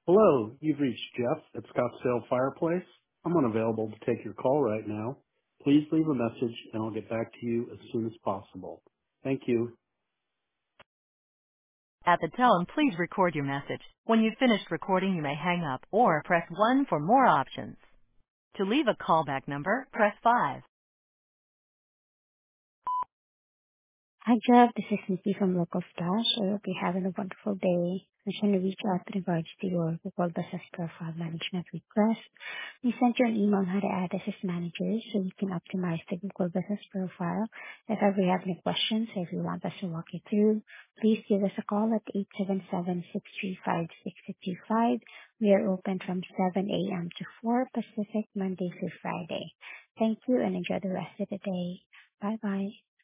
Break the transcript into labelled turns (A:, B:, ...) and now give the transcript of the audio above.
A: Hello, you've reached Jeff at Scottsdale Fireplace. I'm unavailable to take your call right now. Please leave a message and I'll get back to you as soon as possible. Thank you.
B: At the tone, please record your message. When you've finished recording, you may hang up or press 1 for more options. To leave a callback number, press 5.
C: Hi, Jeff. This is Nikki from Local Flash. I hope you're having a wonderful day. I'm trying to reach out in regards to your Google Business Profile Management request. We sent you an email on how to add assist managers so you can optimize the Google Business Profile. If ever you have any questions or if you want us to walk you through, please give us a call at 877-635-6225. We are open from 7 a.m. to 4 Pacific, Monday through Friday. Thank you and enjoy the rest of the day. Bye-bye.